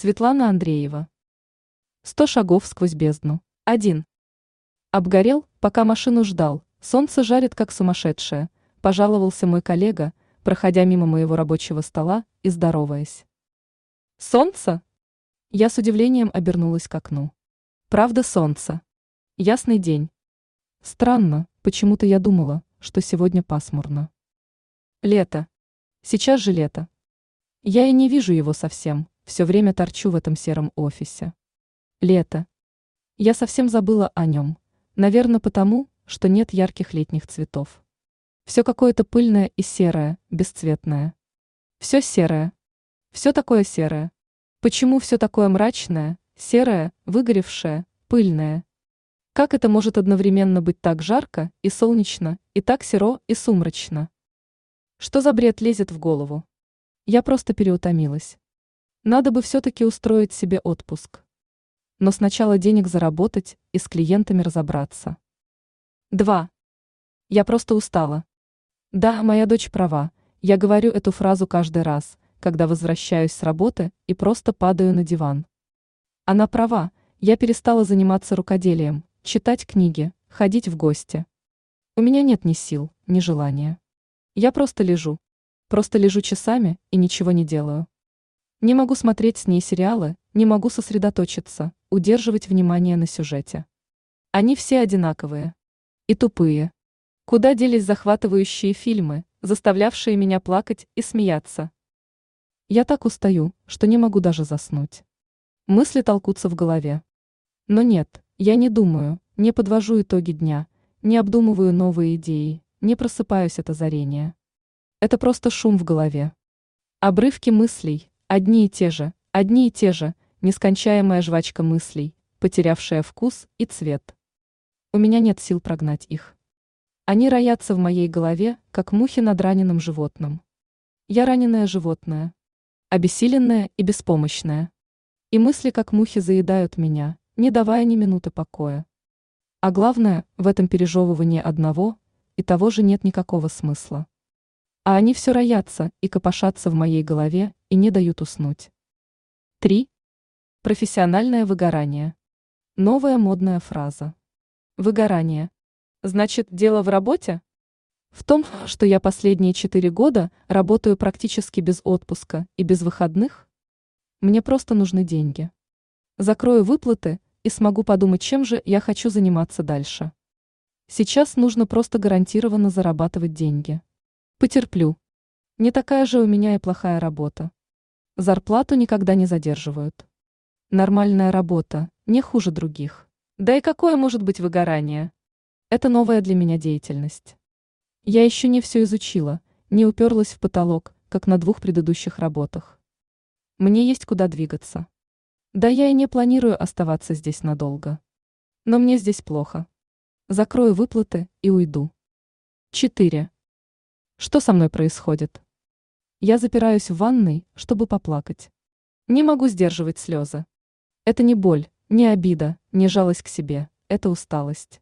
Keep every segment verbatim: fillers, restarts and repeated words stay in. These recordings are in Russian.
Светлана Андреева. Сто шагов сквозь бездну. Один. Обгорел, пока машину ждал, солнце жарит как сумасшедшее, пожаловался мой коллега, проходя мимо моего рабочего стола и здороваясь. Солнце? Я с удивлением обернулась к окну. Правда, солнце. Ясный день. Странно, почему-то я думала, что сегодня пасмурно. Лето. Сейчас же лето. Я и не вижу его совсем, все время торчу в этом сером офисе. Лето. Я совсем забыла о нем, наверное, потому, что нет ярких летних цветов. Все какое-то пыльное и серое, бесцветное. Все серое. Все такое серое. Почему все такое мрачное, серое, выгоревшее, пыльное? Как это может одновременно быть так жарко и солнечно, и так серо и сумрачно? Что за бред лезет в голову? Я просто переутомилась. Надо бы все-таки устроить себе отпуск. Но сначала денег заработать и с клиентами разобраться. Два. Я просто устала. Да, моя дочь права. Я говорю эту фразу каждый раз, когда возвращаюсь с работы и просто падаю на диван. Она права. Я перестала заниматься рукоделием, читать книги, ходить в гости. У меня нет ни сил, ни желания. Я просто лежу. Просто лежу часами и ничего не делаю. Не могу смотреть с ней сериалы, не могу сосредоточиться, удерживать внимание на сюжете. Они все одинаковые. И тупые. Куда делись захватывающие фильмы, заставлявшие меня плакать и смеяться? Я так устаю, что не могу даже заснуть. Мысли толкутся в голове. Но нет, я не думаю, не подвожу итоги дня, не обдумываю новые идеи, не просыпаюсь от озарения. Это просто шум в голове. Обрывки мыслей, одни и те же, одни и те же, нескончаемая жвачка мыслей, потерявшая вкус и цвет. У меня нет сил прогнать их. Они роятся в моей голове, как мухи над раненым животным. Я раненое животное. Обессиленное и беспомощное. И мысли, как мухи, заедают меня, не давая ни минуты покоя. А главное, в этом пережевывании одного и того же нет никакого смысла. А они все роятся и копошатся в моей голове и не дают уснуть. Три. Профессиональное выгорание. Новая модная фраза. Выгорание. Значит, дело в работе? В том, что я последние четыре года работаю практически без отпуска и без выходных? Мне просто нужны деньги. Закрою выплаты и смогу подумать, чем же я хочу заниматься дальше. Сейчас нужно просто гарантированно зарабатывать деньги. Потерплю. Не такая же у меня и плохая работа. Зарплату никогда не задерживают. Нормальная работа, не хуже других. Да и какое может быть выгорание? Это новая для меня деятельность. Я еще не все изучила, не уперлась в потолок, как на двух предыдущих работах. Мне есть куда двигаться. Да я и не планирую оставаться здесь надолго. Но мне здесь плохо. Закрою выплаты и уйду. Четыре. Что со мной происходит? Я запираюсь в ванной, чтобы поплакать. Не могу сдерживать слезы. Это не боль, не обида, не жалость к себе, это усталость.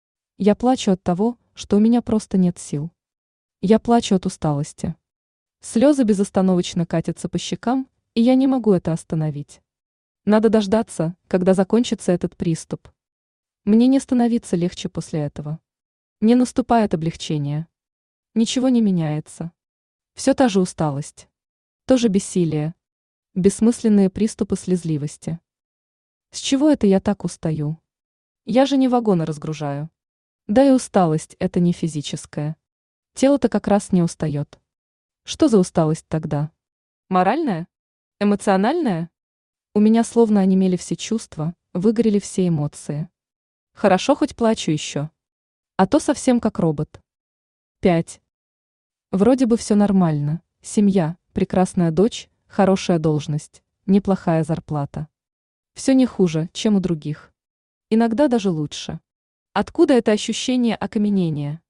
Я плачу от того, что у меня просто нет сил. Я плачу от усталости. Слезы безостановочно катятся по щекам, и я не могу это остановить. Надо дождаться, когда закончится этот приступ. Мне не становится легче после этого. Не наступает облегчение. Ничего не меняется. Все та же усталость. Тоже бессилие. Бессмысленные приступы слезливости. С чего это я так устаю? Я же не вагоны разгружаю. Да и усталость – это не физическая. Тело-то как раз не устает. Что за усталость тогда? Моральная? Эмоциональная? У меня словно онемели все чувства, выгорели все эмоции. Хорошо, хоть плачу еще. А то совсем как робот. Пять. Вроде бы все нормально. Семья, прекрасная дочь, хорошая должность, неплохая зарплата. Все не хуже, чем у других. Иногда даже лучше. Откуда это ощущение окаменения?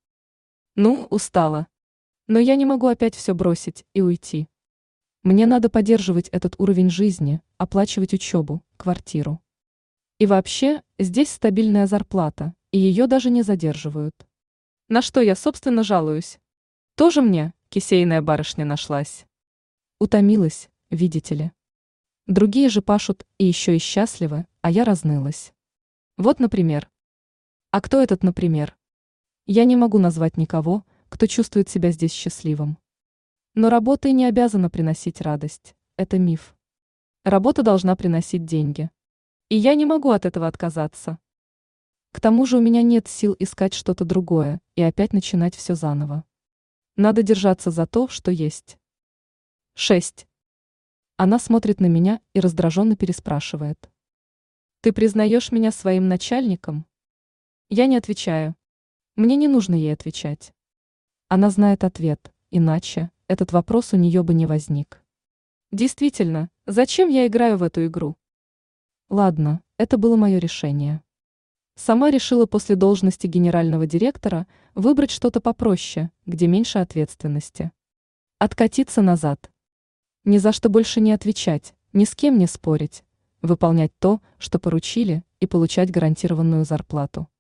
Ну, устала. Но я не могу опять все бросить и уйти. Мне надо поддерживать этот уровень жизни, оплачивать учебу, квартиру. И вообще, здесь стабильная зарплата, и ее даже не задерживают. На что я, собственно, жалуюсь? Тоже мне кисейная барышня нашлась. Утомилась, видите ли. Другие же пашут и еще и счастливы, а я разнылась. Вот, например. А кто этот, например? Я не могу назвать никого, кто чувствует себя здесь счастливым. Но работа и не обязана приносить радость. Это миф. Работа должна приносить деньги. И я не могу от этого отказаться. К тому же у меня нет сил искать что-то другое и опять начинать все заново. Надо держаться за то, что есть. шесть. Она смотрит на меня и раздраженно переспрашивает. Ты признаешь меня своим начальником? Я не отвечаю. Мне не нужно ей отвечать. Она знает ответ, иначе этот вопрос у нее бы не возник. Действительно, зачем я играю в эту игру? Ладно, это было мое решение. Сама решила после должности генерального директора выбрать что-то попроще, где меньше ответственности. Откатиться назад. Ни за что больше не отвечать, ни с кем не спорить, выполнять то, что поручили, и получать гарантированную зарплату.